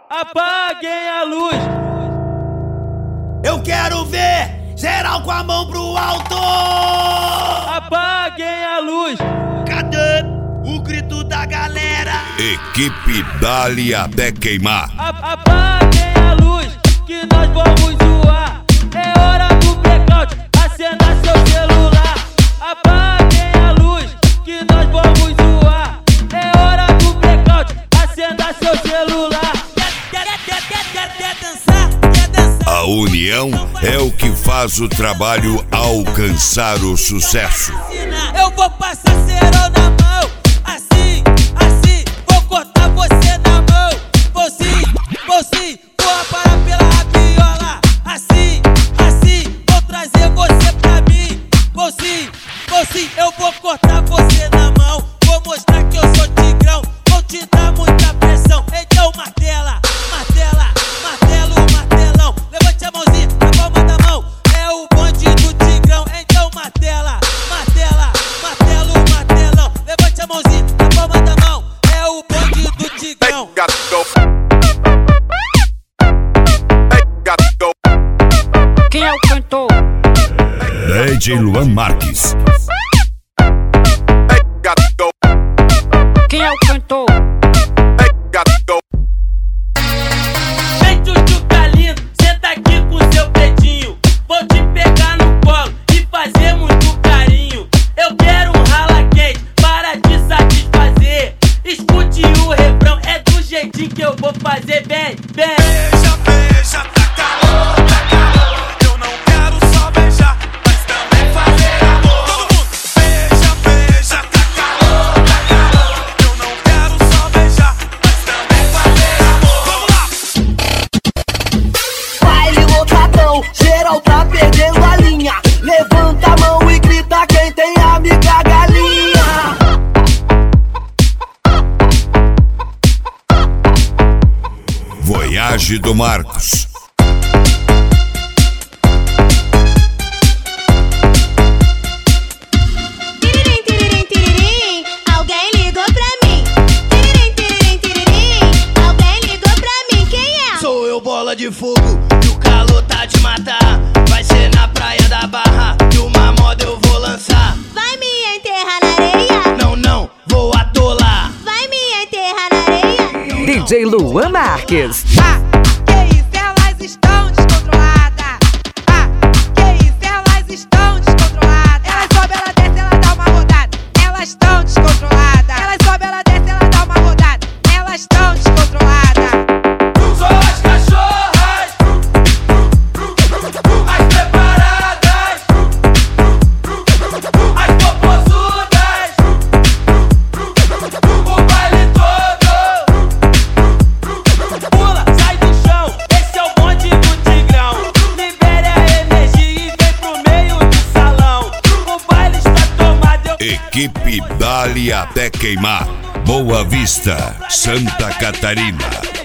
Apaguem a luz. Eu quero ver geral com a mão pro alto. Apaguem a luz. Cadê o grito da galera? Equipe Dali até queimar. Apaguem a luz, que nós vamos zoar. É hora do blackout, acenda seu celular. Apaguem a luz, que nós vamos zoar. É hora do blackout, acenda seu celular. Quer dançar? Quer dançar? A união é o que faz o trabalho alcançar o sucesso. Eu vou passar cerol na mão. Assim, assim, vou cortar você na mão. Vou sim, vou aparar pela rabiola. Assim, assim, vou trazer você pra mim. Vou sim, eu vou cortar você na mão. Vou mostrar que eu sou tigrão. Vou te dar muita pressão. Então martela, martela, martelo, martelão. Levante a mãozinha na palma da mão. É o bonde do tigrão. Então martela, martela, martelo, martelão. Levante a mãozinha na palma da mão. É o bonde do tigrão. Quem é o cantor? DJ Luan Marques. Quem é o cantor? Vem tchutchuca lindo, senta aqui com seu dedinho. Vou te pegar no colo e fazer muito carinho. Eu quero um rala quente para te satisfazer. Escute o refrão, é do jeitinho que eu vou fazer. Vem, vem. Beija, beija, tá calor, tá calor. Eu não quero só beijar, mas também fazer amor. Todo mundo. Beija, beija, tá calor, tá calor. Eu não quero só beijar, mas também fazer amor. Vamos lá! Baile lotadão, geral tá perdendo a linha. Levanta a mão e grita quem tem amiga galinha. Voyage do Marcos. Tiririm, tiririm, tiririm, alguém ligou pra mim. Tiririm, tiririm, tiririm, alguém ligou pra mim. Quem é? Sou eu, bola de fogo, e o calor tá de matar. Vai ser na praia da Barra, e uma moda eu vou lançar. Vai me enterrar na areia? Não, não, vou atolar. Vai me enterrar na areia? DJ Luan Marques. Que isso, elas estão descontroladas. Que isso, elas estão descontroladas. Ela sobe, ela desce, ela dá uma rodada. Elas estão descontroladas. Ela sobe, ela desce, ela dá uma rodada. Elas estão descontroladas. São as cachorras, as preparadas, as popozudas, o baile todo. Pula, sai do chão, esse é o bonde do tigrão. Libere a energia e vem pro meio do salão. O baile está tomado, Equipe Dali até queimar. Boa Vista, Santa Catarina.